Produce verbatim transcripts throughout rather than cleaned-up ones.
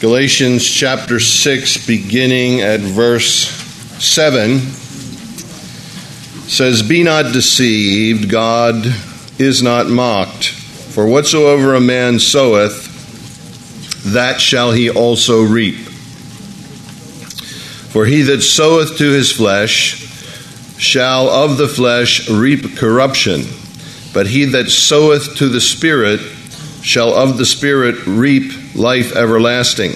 Galatians chapter six, beginning at verse seven, says, "Be not deceived, God is not mocked. For whatsoever a man soweth, that shall he also reap. For he that soweth to his flesh shall of the flesh reap corruption, but he that soweth to the Spirit shall of the Spirit reap life everlasting.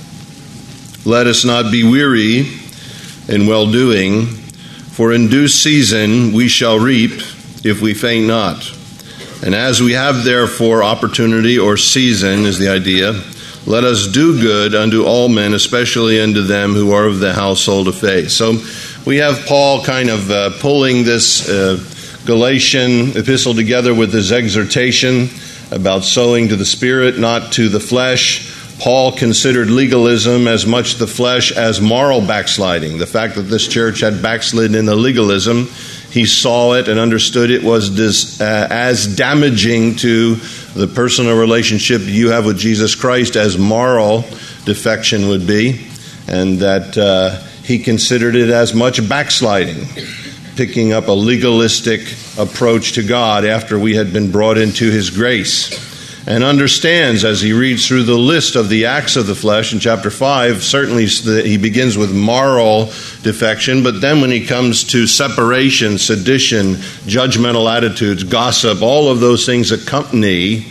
Let us not be weary in well-doing, for in due season we shall reap if we faint not. And as we have therefore opportunity," or season is the idea, "let us do good unto all men, especially unto them who are of the household of faith." So we have Paul kind of uh, pulling this uh, Galatian epistle together with his exhortation about sowing to the Spirit, not to the flesh. Paul considered legalism as much the flesh as moral backsliding. The fact that this church had backslidden in the legalism, he saw it and understood it was dis, uh, as damaging to the personal relationship you have with Jesus Christ as moral defection would be, and that uh, he considered it as much backsliding, picking up a legalistic approach to God after we had been brought into his grace. And understands, as he reads through the list of the acts of the flesh in chapter five, certainly he begins with moral defection, but then when he comes to separation, sedition, judgmental attitudes, gossip, all of those things accompany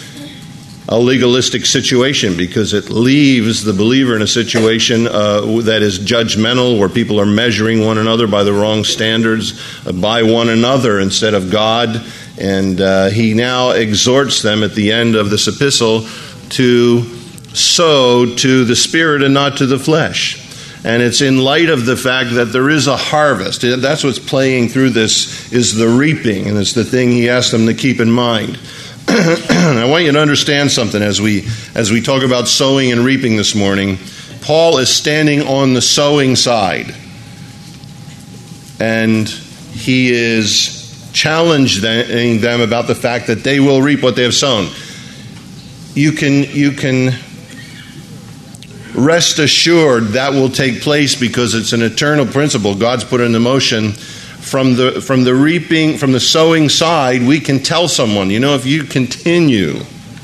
a legalistic situation, because it leaves the believer in a situation uh, that is judgmental, where people are measuring one another by the wrong standards, uh, by one another instead of God. And uh, he now exhorts them at the end of this epistle to sow to the Spirit and not to the flesh. And it's in light of the fact that there is a harvest. That's what's playing through this, is the reaping, and it's the thing he asked them to keep in mind. I want you to understand something as we as we talk about sowing and reaping this morning. Paul is standing on the sowing side, and he is challenging them about the fact that they will reap what they have sown. You can you can rest assured that will take place, because it's an eternal principle God's put into motion. From the from the reaping, from the sowing side, we can tell someone, you know, if you continue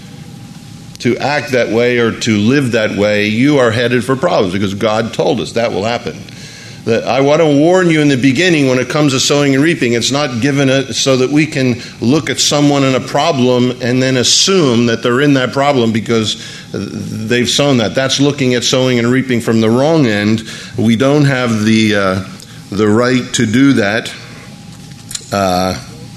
to act that way or to live that way, you are headed for problems, because God told us that will happen. That I want to warn you in the beginning, when it comes to sowing and reaping, it's not given a, so that we can look at someone in a problem and then assume that they're in that problem because they've sown that. That's looking at sowing and reaping from the wrong end. We don't have the uh, the right to do that. Uh,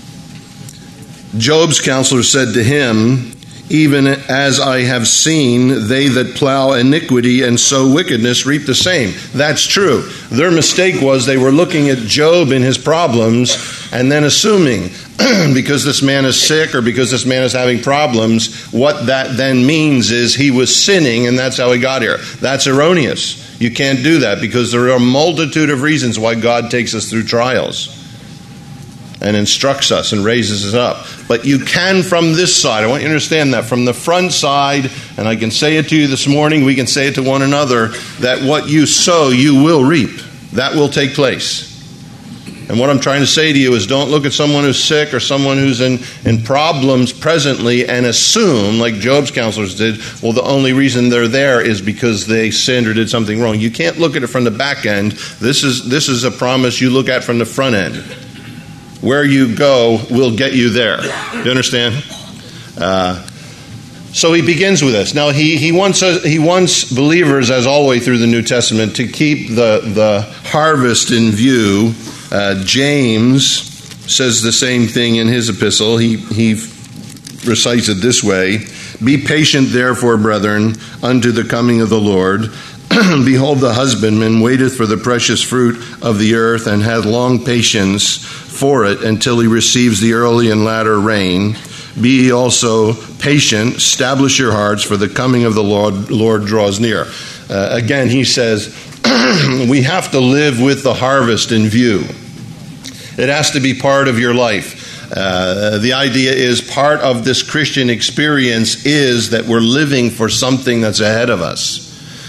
Job's counselor said to him, "Even as I have seen, they that plow iniquity and sow wickedness reap the same." That's true. Their mistake was they were looking at Job and his problems and then assuming because this man is sick or because this man is having problems, what that then means is he was sinning and that's how he got here. That's erroneous. You can't do that, because there are a multitude of reasons why God takes us through trials and instructs us and raises us up. But you can from this side. I want you to understand that from the front side, and I can say it to you this morning, we can say it to one another, that what you sow, you will reap. That will take place. And what I'm trying to say to you is, don't look at someone who's sick or someone who's in, in problems presently and assume, like Job's counselors did, well, the only reason they're there is because they sinned or did something wrong. You can't look at it from the back end. This is this is a promise you look at from the front end. Where you go will get you there. You understand? Uh, so he begins with this. Now, he, he, wants us, he wants believers, as always through the New Testament, to keep the, the harvest in view. Uh, James says the same thing in his epistle. He, he recites it this way: "Be patient, therefore, brethren, unto the coming of the Lord. Behold, the husbandman waiteth for the precious fruit of the earth, and hath long patience for it until he receives the early and latter rain. Be ye also patient, establish your hearts, for the coming of the Lord, Lord draws near." Uh, again, he says, we have to live with the harvest in view. It has to be part of your life. Uh, the idea is part of this Christian experience is that we're living for something that's ahead of us.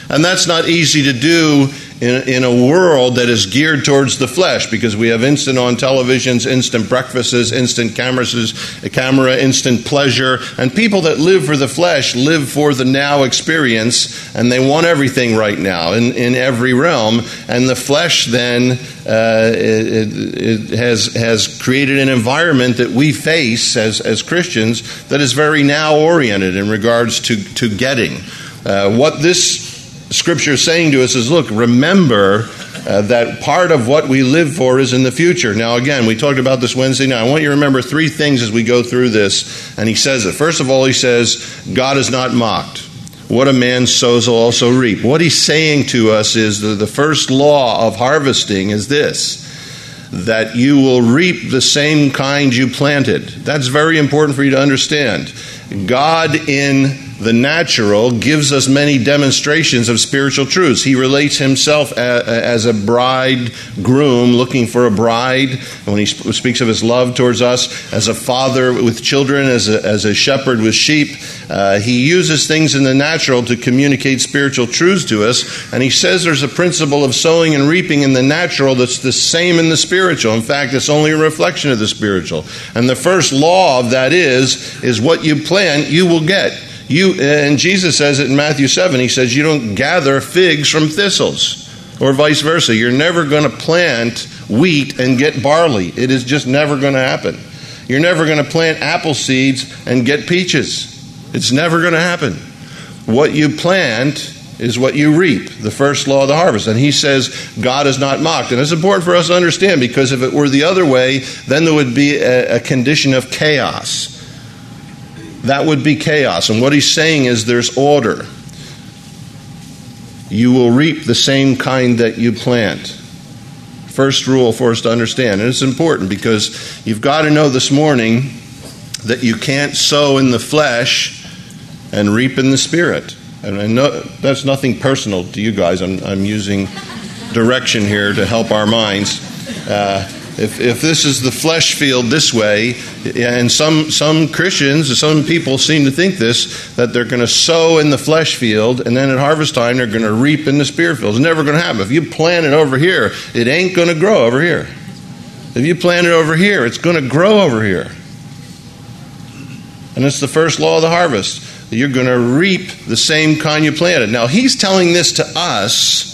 And that's not easy to do in, in a world that is geared towards the flesh, because we have instant on televisions, instant breakfasts, instant cameras, camera, instant pleasure. And people that live for the flesh live for the now experience, and they want everything right now in, in every realm. And the flesh then uh, it, it has, has created an environment that we face as, as Christians that is very now oriented in regards to, to getting. Uh, what this Scripture is saying to us is, look, remember uh, that part of what we live for is in the future. Now, again, we talked about this Wednesday night. I want you to remember three things as we go through this. And he says it. First of all, he says, God is not mocked. What a man sows will also reap. What he's saying to us is the, the first law of harvesting is this, that you will reap the same kind you planted. That's very important for you to understand. God in the natural gives us many demonstrations of spiritual truths. He relates himself as a bridegroom looking for a bride. When he speaks of his love towards us, as a father with children, as a, as a shepherd with sheep, uh, he uses things in the natural to communicate spiritual truths to us. And he says there's a principle of sowing and reaping in the natural that's the same in the spiritual. In fact, it's only a reflection of the spiritual. And the first law of that is, is what you plant, you will get. You, and Jesus says it in Matthew seven. He says you don't gather figs from thistles, or vice versa. You're never going to plant wheat and get barley. It is just never going to happen. You're never going to plant apple seeds and get peaches. It's never going to happen. What you plant is what you reap, the first law of the harvest. And he says God is not mocked. And it's important for us to understand, because if it were the other way, then there would be a, a condition of chaos. That would be chaos. And what he's saying is there's order. You will reap the same kind that you plant. First rule for us to understand. And it's important because you've got to know this morning that you can't sow in the flesh and reap in the spirit. And I know that's nothing personal to you guys. I'm, I'm using direction here to help our minds. Uh, If if this is the flesh field this way, and some some Christians, some people seem to think this, that they're going to sow in the flesh field, and then at harvest time they're going to reap in the spirit field. It's never going to happen. If you plant it over here, it ain't going to grow over here. If you plant it over here, it's going to grow over here. And it's the first law of the harvest. You're going to reap the same kind you planted. Now, he's telling this to us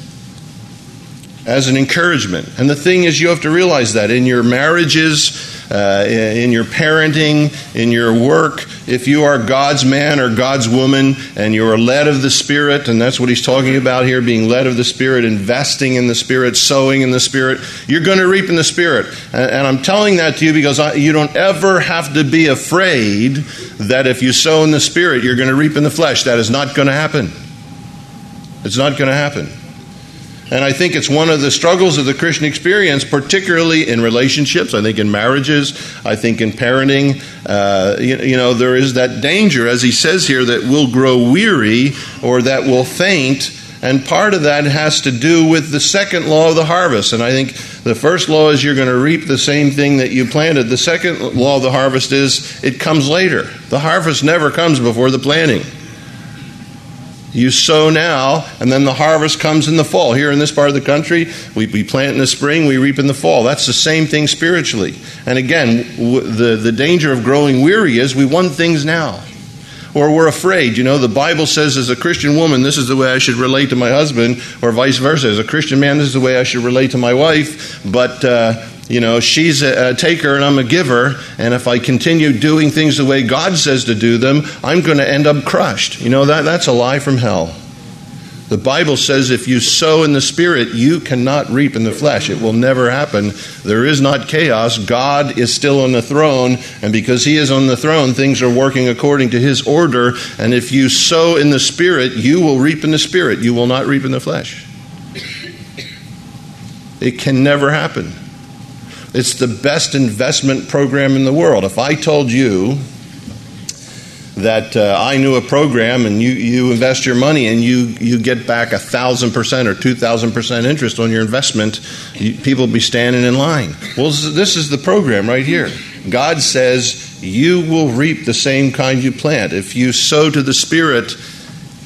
as an encouragement. And the thing is, you have to realize that in your marriages, uh, in your parenting, in your work, if you are God's man or God's woman and you are led of the Spirit, and that's what he's talking about here, being led of the Spirit, investing in the Spirit, sowing in the Spirit, you're going to reap in the Spirit. And, and I'm telling that to you because I, you don't ever have to be afraid that if you sow in the Spirit, you're going to reap in the flesh. That is not going to happen. It's not going to happen. And I think it's one of the struggles of the Christian experience, particularly in relationships. I think in marriages, I think in parenting. Uh, you, you know, there is that danger, as he says here, that we'll grow weary or that we'll faint. And part of that has to do with the second law of the harvest. And I think the first law is you're going to reap the same thing that you planted. The second law of the harvest is it comes later. The harvest never comes before the planting. You sow now, and then the harvest comes in the fall. Here in this part of the country, we, we plant in the spring, we reap in the fall. That's the same thing spiritually. And again, w- the, the danger of growing weary is we want things now. Or we're afraid. You know, the Bible says as a Christian woman, this is the way I should relate to my husband, or vice versa. As a Christian man, this is the way I should relate to my wife. But, uh, you know, she's a, a taker and I'm a giver. And if I continue doing things the way God says to do them, I'm going to end up crushed. You know, that that's a lie from hell. The Bible says if you sow in the Spirit, you cannot reap in the flesh. It will never happen. There is not chaos. God is still on the throne. And because he is on the throne, things are working according to his order. And if you sow in the Spirit, you will reap in the Spirit. You will not reap in the flesh. It can never happen. It's the best investment program in the world. If I told you that uh, I knew a program and you, you invest your money and you, you get back a thousand percent or two thousand percent interest on your investment, you, people will be standing in line. Well, this is the program right here. God says you will reap the same kind you plant. If you sow to the Spirit,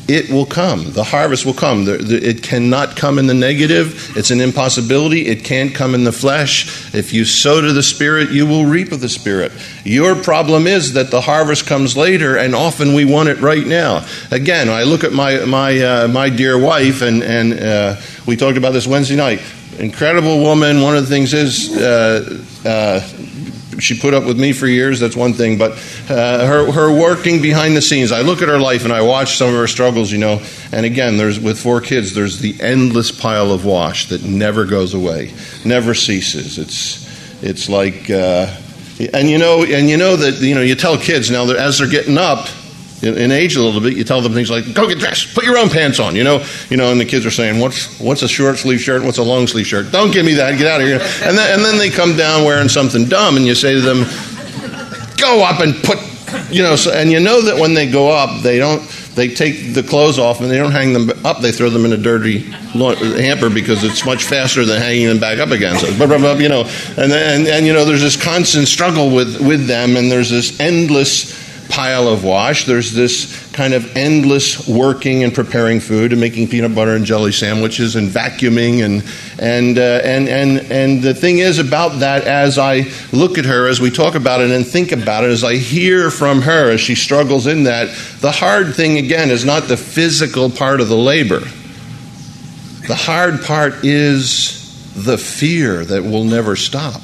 it will come. The harvest will come. The, the, it cannot come in the negative. It's an impossibility. It can't come in the flesh. If you sow to the Spirit, you will reap of the Spirit. Your problem is that the harvest comes later, and often we want it right now. Again, I look at my my uh, my dear wife, and, and uh, we talked about this Wednesday night. Incredible woman. One of the things is uh, uh, she put up with me for years. That's one thing. But uh, her her working behind the scenes. I look at her life and I watch some of her struggles. You know. And again, there's with four kids, there's the endless pile of wash that never goes away, never ceases. It's it's like, uh, and you know, and you know that you know you tell kids now that as they're getting up in, in age a little bit, you tell them things like, "Go get dressed, put your own pants on," you know, you know, and the kids are saying, "What's what's a short sleeve shirt? And what's a long sleeve shirt? Don't give me that. Get out of here!" And then and then they come down wearing something dumb, and you say to them, "Go up and put," you know, so, and you know that when they go up, they don't. They take the clothes off and they don't hang them up. They throw them in a dirty hamper because it's much faster than hanging them back up again. So, blah, blah, blah, you know, and, and and you know, there's this constant struggle with, with them, and there's this endless pile of wash. There's this kind of endless working and preparing food and making peanut butter and jelly sandwiches and vacuuming and and uh, and and and the thing is about that, as I look at her, as we talk about it and think about it, as I hear from her as she struggles in that, the hard thing again is not the physical part of the labor. The hard part is the fear that will never stop.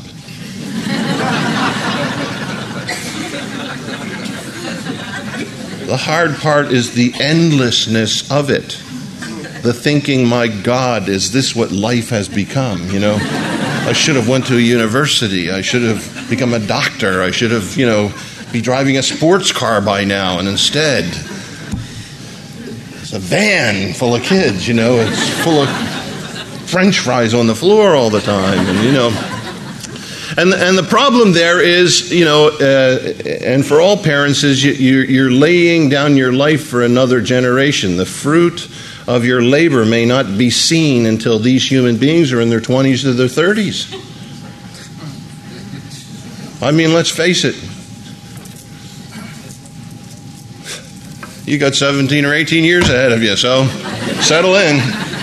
The hard part is the endlessness of it. The thinking, my God, is this what life has become? You know, I should have went to a university. I should have become a doctor. I should have, you know, be driving a sports car by now. And instead, it's a van full of kids, you know. It's full of French fries on the floor all the time. And, you know, And and the problem there is, you know, uh, and for all parents is you, you're, you're laying down your life for another generation. The fruit of your labor may not be seen until these human beings are in their twenties to their thirties. I mean, let's face it. You got seventeen or eighteen years ahead of you, so settle in.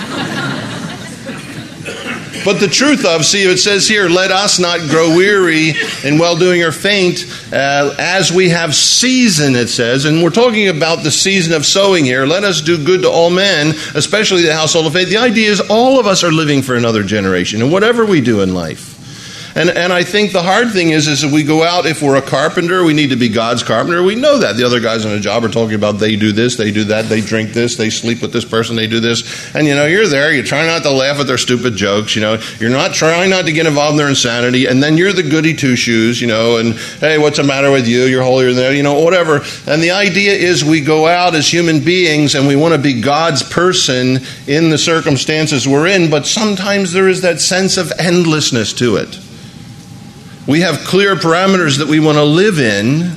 But the truth of, see, it says here, let us not grow weary in well-doing or faint, uh, as we have season, it says. And we're talking about the season of sowing here. Let us do good to all men, especially the household of faith. The idea is all of us are living for another generation, and whatever we do in life. And and I think the hard thing is, is if we go out, if we're a carpenter, we need to be God's carpenter. We know that. The other guys on the job are talking about they do this, they do that, they drink this, they sleep with this person, they do this. And, you know, you're there, you try not to laugh at their stupid jokes, you know. You're not trying not to get involved in their insanity. And then you're the goody two-shoes, you know, and, hey, what's the matter with you? You're holier than that, you know, whatever. And the idea is we go out as human beings and we want to be God's person in the circumstances we're in, but sometimes there is that sense of endlessness to it. We have clear parameters that we want to live in,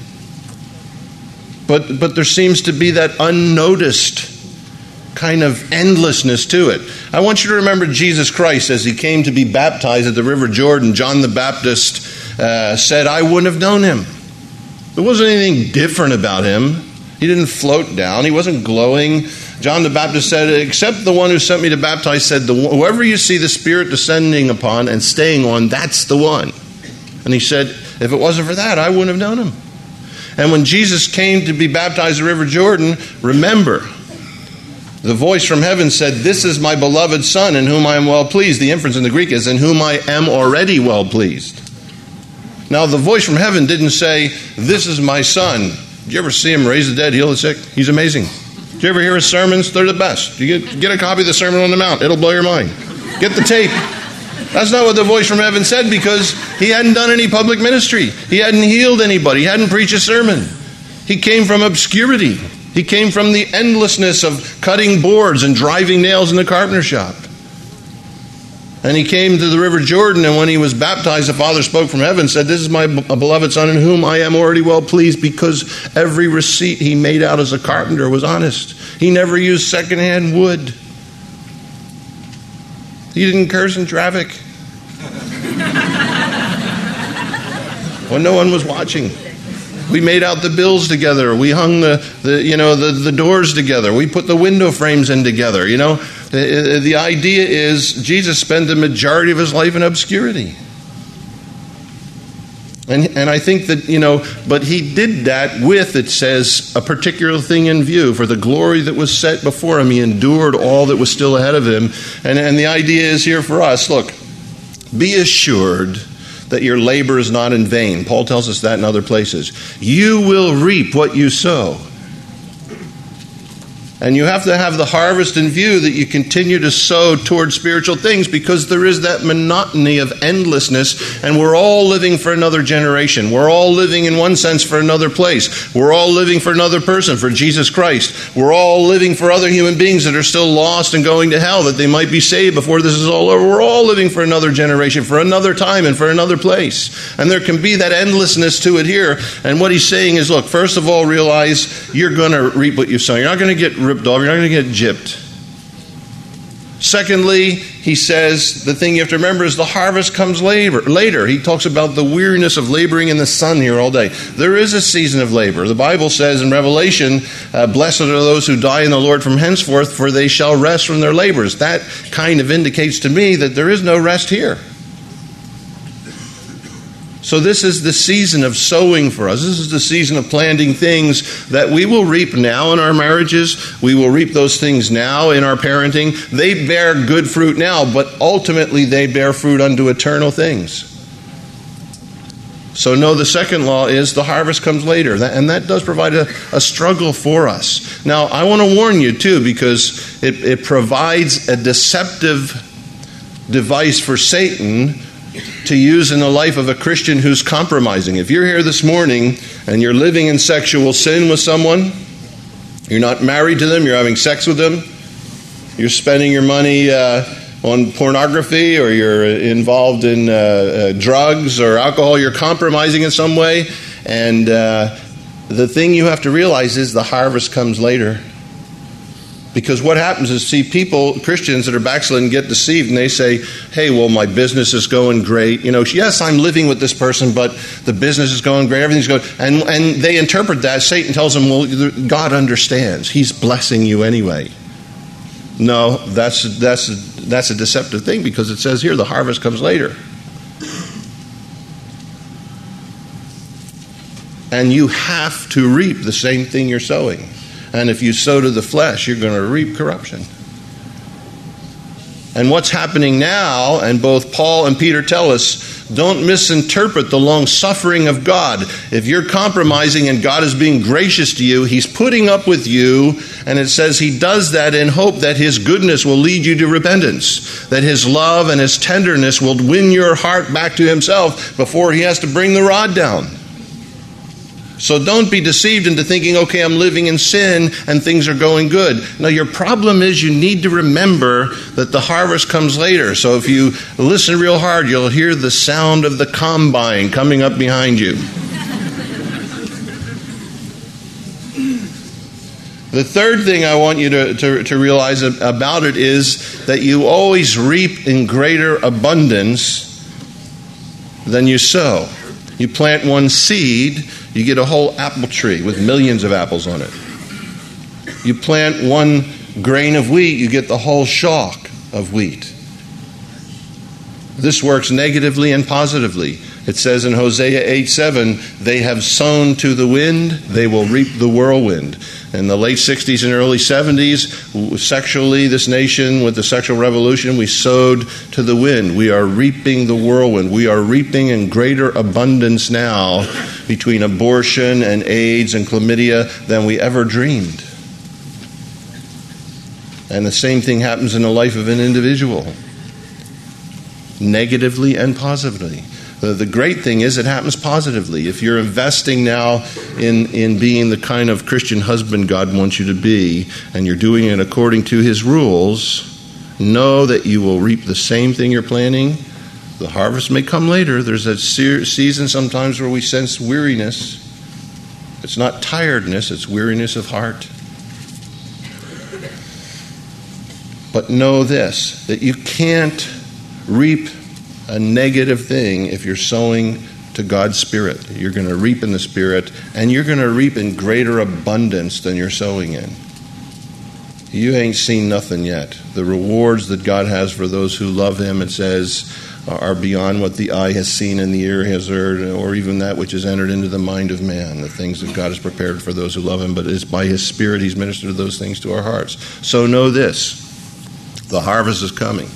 but but there seems to be that unnoticed kind of endlessness to it. I want you to remember Jesus Christ as he came to be baptized at the River Jordan. John the Baptist uh, said, I wouldn't have known him. There wasn't anything different about him. He didn't float down. He wasn't glowing. John the Baptist said, except the one who sent me to baptize said, whoever you see the Spirit descending upon and staying on, that's the one. And he said, if it wasn't for that, I wouldn't have known him. And when Jesus came to be baptized in the River Jordan, remember, the voice from heaven said, this is my beloved Son in whom I am well pleased. The inference in the Greek is, in whom I am already well pleased. Now, the voice from heaven didn't say, this is my Son. Did you ever see him raise the dead, heal the sick? He's amazing. Did you ever hear his sermons? They're the best. You get, get a copy of the Sermon on the Mount. It'll blow your mind. Get the tape. That's not what the voice from heaven said, because he hadn't done any public ministry. He hadn't healed anybody. He hadn't preached a sermon. He came from obscurity. He came from the endlessness of cutting boards and driving nails in the carpenter shop. And he came to the River Jordan, and when he was baptized, the Father spoke from heaven and said, this is my beloved Son in whom I am already well pleased, because every receipt he made out as a carpenter was honest. He never used secondhand wood. He didn't curse in traffic when no one was watching. We made out the bills together. We hung the, the you know the, the doors together. We put the window frames in together. You know, the, the idea is Jesus spent the majority of his life in obscurity. And and I think that, you know, but he did that with, it says, a particular thing in view. For the glory that was set before him, he endured all that was still ahead of him. And, and the idea is here for us, look, be assured that your labor is not in vain. Paul tells us that in other places. You will reap what you sow. And you have to have the harvest in view, that you continue to sow toward spiritual things, because there is that monotony of endlessness, and we're all living for another generation. We're all living, in one sense, for another place. We're all living for another person, for Jesus Christ. We're all living for other human beings that are still lost and going to hell, that they might be saved before this is all over. We're all living for another generation, for another time, and for another place. And there can be that endlessness to it here. And what he's saying is, look, first of all, realize you're going to reap what you sow. You're not going to get ripped off. You're not going to get gypped. Secondly, he says the thing you have to remember is the harvest comes later. Later, he talks about the weariness of laboring in the sun here all day. There is a season of labor. The Bible says in Revelation, uh, blessed are those who die in the Lord from henceforth, for they shall rest from their labors. That kind of indicates to me that there is no rest here. So this is the season of sowing for us. This is the season of planting things that we will reap now in our marriages. We will reap those things now in our parenting. They bear good fruit now, but ultimately they bear fruit unto eternal things. So no, the second law is the harvest comes later. And that does provide a, a struggle for us. Now, I want to warn you too, because it, it provides a deceptive device for Satan to use in the life of a Christian who's compromising. If you're here this morning and you're living in sexual sin with someone, you're not married to them, you're having sex with them, you're spending your money uh, on pornography, or you're involved in uh, uh, drugs or alcohol, you're compromising in some way, and uh, the thing you have to realize is the harvest comes later. Because what happens is, see, people, Christians that are backslidden, get deceived, and they say, hey, well, my business is going great. You know, yes, I'm living with this person, but the business is going great, everything's going, and, and they interpret that. Satan tells them, well, God understands. He's blessing you anyway. No, that's, that's, that's a deceptive thing, because it says here, the harvest comes later. And you have to reap the same thing you're sowing. And if you sow to the flesh, you're going to reap corruption. And what's happening now, and both Paul and Peter tell us, don't misinterpret the long suffering of God. If you're compromising and God is being gracious to you, he's putting up with you, and it says he does that in hope that his goodness will lead you to repentance, that his love and his tenderness will win your heart back to himself before he has to bring the rod down. So don't be deceived into thinking, okay, I'm living in sin and things are going good. No, your problem is you need to remember that the harvest comes later. So if you listen real hard, you'll hear the sound of the combine coming up behind you. The third thing I want you to, to, to realize about it is that you always reap in greater abundance than you sow. You plant one seed, you get a whole apple tree with millions of apples on it. You plant one grain of wheat, you get the whole shock of wheat. This works negatively and positively. It says in Hosea eight seven, they have sown to the wind, they will reap the whirlwind. In the late sixties and early seventies, sexually, this nation, with the sexual revolution, we sowed to the wind. We are reaping the whirlwind. We are reaping in greater abundance now between abortion and AIDS and chlamydia than we ever dreamed. And the same thing happens in the life of an individual, negatively and positively. The, the great thing is it happens positively. If you're investing now in, in being the kind of Christian husband God wants you to be, and you're doing it according to his rules, know that you will reap the same thing you're planting. The harvest may come later. There's a se- season sometimes where we sense weariness. It's not tiredness, it's weariness of heart. But know this, that you can't reap a negative thing if you're sowing to God's Spirit. You're going to reap in the Spirit, and you're going to reap in greater abundance than you're sowing in. You ain't seen nothing yet. The rewards that God has for those who love him, it says, are beyond what the eye has seen and the ear has heard, or even that which has entered into the mind of man, the things that God has prepared for those who love him. But it's by his Spirit he's ministered those things to our hearts. So know this, the harvest is coming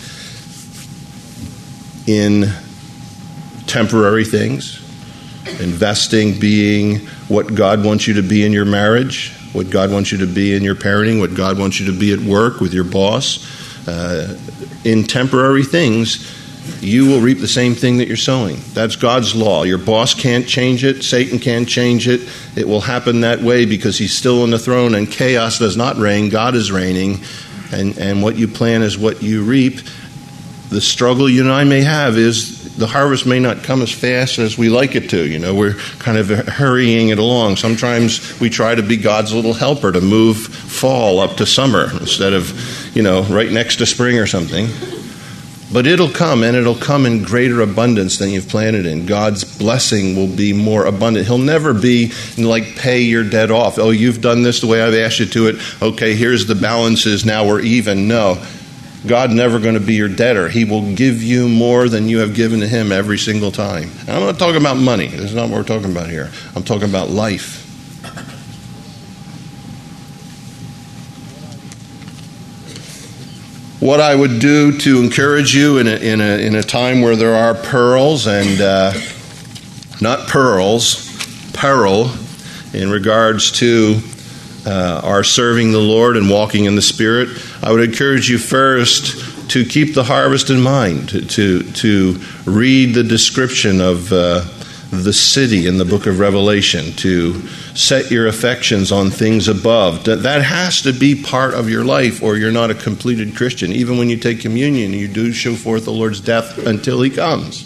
in temporary things, investing being what God wants you to be in your marriage, what God wants you to be in your parenting, what God wants you to be at work with your boss. Uh, in temporary things, you will reap the same thing that you're sowing. That's God's law. Your boss can't change it. Satan can't change it. It will happen that way because he's still on the throne and chaos does not reign. God is reigning. And, and what you plant is what you reap. The struggle you and I may have is the harvest may not come as fast as we like it to. You know, we're kind of hurrying it along. Sometimes we try to be God's little helper to move fall up to summer instead of, you know, right next to spring or something. But it'll come, and it'll come in greater abundance than you've planted in. God's blessing will be more abundant. He'll never be like pay your debt off. Oh, you've done this the way I've asked you to it. Okay, here's the balances. Now we're even. No. God's never going to be your debtor. He will give you more than you have given to him every single time. And I'm not talking about money. That's not what we're talking about here. I'm talking about life. What I would do to encourage you in a, in a, in a time where there are pearls and uh, not pearls, peril in regards to uh, our serving the Lord and walking in the Spirit, I would encourage you first to keep the harvest in mind, to to, to read the description of uh, the city in the book of Revelation, to set your affections on things above. That has to be part of your life, or you're not a completed Christian. Even when you take communion, you do show forth the Lord's death until he comes.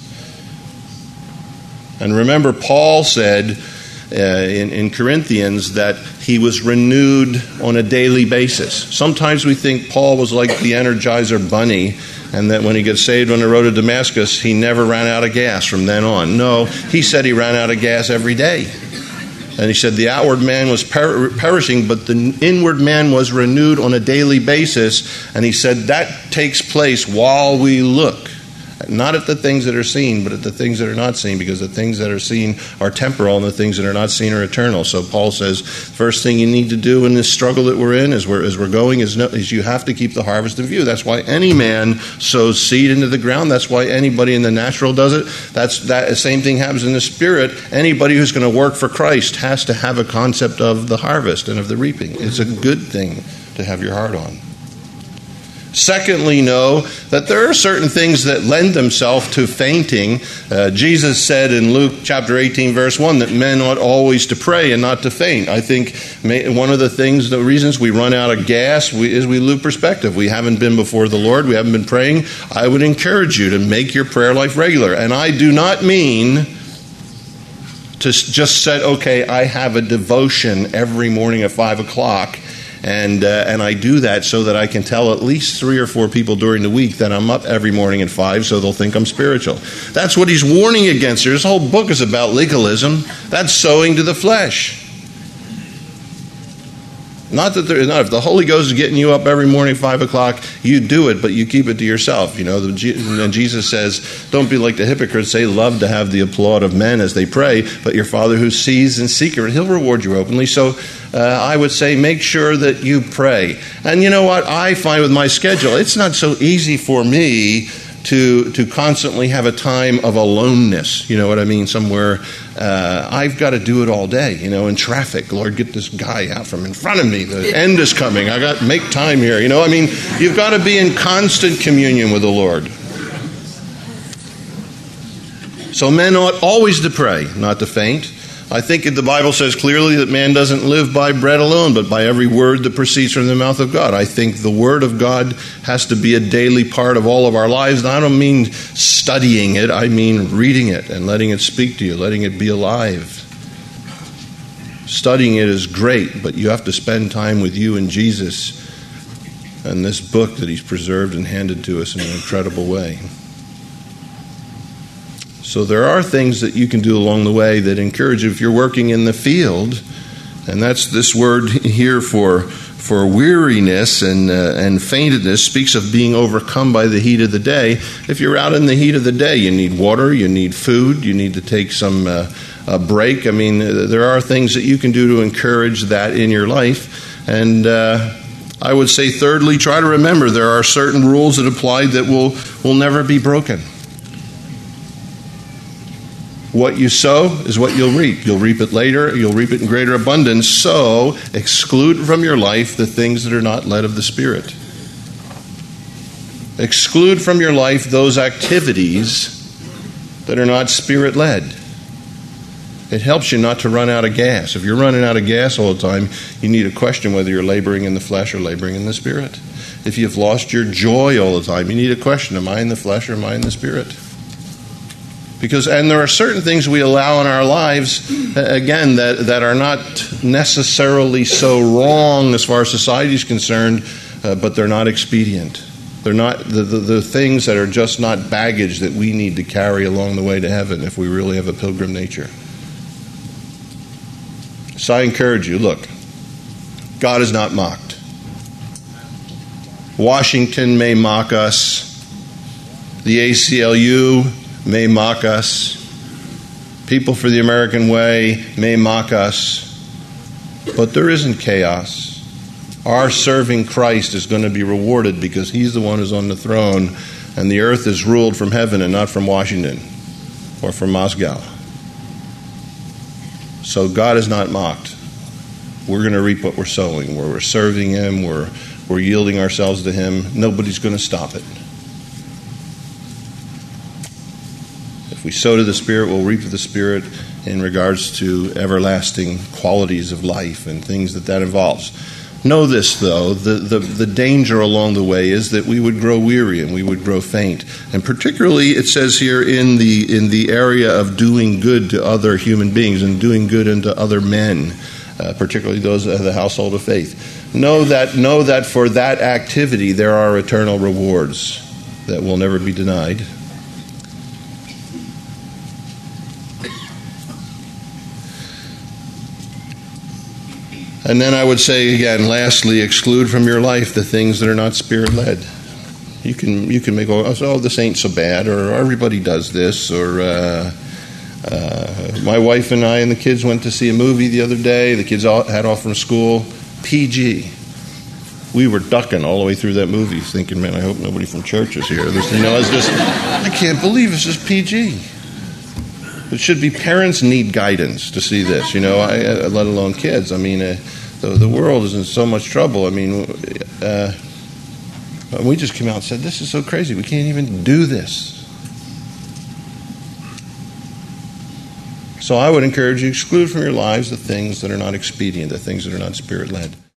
And remember, Paul said uh, in, in Corinthians that he was renewed on a daily basis. Sometimes we think Paul was like the Energizer Bunny, and that when he got saved on the road to Damascus, he never ran out of gas from then on. No, he said he ran out of gas every day. And he said the outward man was per- perishing, but the inward man was renewed on a daily basis. And he said that takes place while we look, not at the things that are seen, but at the things that are not seen, because the things that are seen are temporal and the things that are not seen are eternal. So Paul says, first thing you need to do in this struggle that we're in, as we're, as we're going, is, no, is you have to keep the harvest in view. That's why any man sows seed into the ground. That's why anybody in the natural does it. That's that the same thing happens in the Spirit. Anybody who's going to work for Christ has to have a concept of the harvest and of the reaping. It's a good thing to have your heart on. Secondly, know that there are certain things that lend themselves to fainting. Uh, Jesus said in Luke chapter eighteen, verse one, that men ought always to pray and not to faint. I think may, one of the things, the reasons we run out of gas we, is we lose perspective. We haven't been before the Lord. We haven't been praying. I would encourage you to make your prayer life regular. And I do not mean to just say, okay, I have a devotion every morning at five o'clock. And uh, and I do that so that I can tell at least three or four people during the week that I'm up every morning at five, so they'll think I'm spiritual. That's what he's warning against here. This whole book is about legalism. That's sowing to the flesh. Not that there, not if the Holy Ghost is getting you up every morning at five o'clock, you do it, but you keep it to yourself. You know, the, and Jesus says, don't be like the hypocrites. They love to have the applaud of men as they pray, but your Father who sees in secret, he'll reward you openly. So uh, I would say make sure that you pray. And you know what? I find with my schedule, it's not so easy for me to to constantly have a time of aloneness. You know what I mean? Somewhere uh, I've got to do it all day. You know, in traffic. Lord, get this guy out from in front of me. The end is coming. I got to make time here. You know, I mean, you've got to be in constant communion with the Lord. So men ought always to pray, not to faint. I think the Bible says clearly that man doesn't live by bread alone, but by every word that proceeds from the mouth of God. I think the Word of God has to be a daily part of all of our lives. And I don't mean studying it. I mean reading it and letting it speak to you, letting it be alive. Studying it is great, but you have to spend time with you and Jesus and this book that he's preserved and handed to us in an incredible way. So there are things that you can do along the way that encourage you. If you're working in the field, and that's this word here for for weariness and uh, and faintedness speaks of being overcome by the heat of the day. If you're out in the heat of the day, you need water, you need food, you need to take some uh, a break. I mean, there are things that you can do to encourage that in your life. And uh, I would say, thirdly, try to remember there are certain rules that apply that will will never be broken. What you sow is what you'll reap. You'll reap it later. You'll reap it in greater abundance. So exclude from your life the things that are not led of the Spirit. Exclude from your life those activities that are not Spirit-led. It helps you not to run out of gas. If you're running out of gas all the time, you need to question whether you're laboring in the flesh or laboring in the Spirit. If you've lost your joy all the time, you need to question, am I in the flesh or am I in the Spirit? Because, and there are certain things we allow in our lives, again, that, that are not necessarily so wrong as far as society is concerned, uh, but they're not expedient. They're not the, the, the things that are just not baggage that we need to carry along the way to heaven if we really have a pilgrim nature. So I encourage you, look, God is not mocked. Washington may mock us. The A C L U may mock us. People for the American Way may mock us. But there isn't chaos. Our serving Christ is going to be rewarded because He's the one who's on the throne, and the earth is ruled from heaven and not from Washington or from Moscow. So God is not mocked. We're going to reap what we're sowing. Where we're serving Him, we're, we're yielding ourselves to Him. Nobody's going to stop it. If we sow to the Spirit, we'll reap to the Spirit in regards to everlasting qualities of life and things that that involves. Know this, though, the, the, the danger along the way is that we would grow weary and we would grow faint. And particularly, it says here, in the in the area of doing good to other human beings and doing good unto other men, uh, particularly those of the household of faith. Know that, know that for that activity there are eternal rewards that will never be denied. And then I would say again, lastly, exclude from your life the things that are not Spirit-led. You can you can make, oh, this ain't so bad, or everybody does this, or uh, uh, my wife and I and the kids went to see a movie the other day. The kids all had off from school. P G. We were ducking all the way through that movie, thinking, man, I hope nobody from church is here. This, you know, it's just, I can't believe it's just P G. It should be parents need guidance to see this, you know, I, uh, let alone kids. I mean, uh, the, the world is in so much trouble. I mean, uh, we just came out and said, this is so crazy. We can't even do this. So I would encourage you, exclude from your lives the things that are not expedient, the things that are not Spirit-led.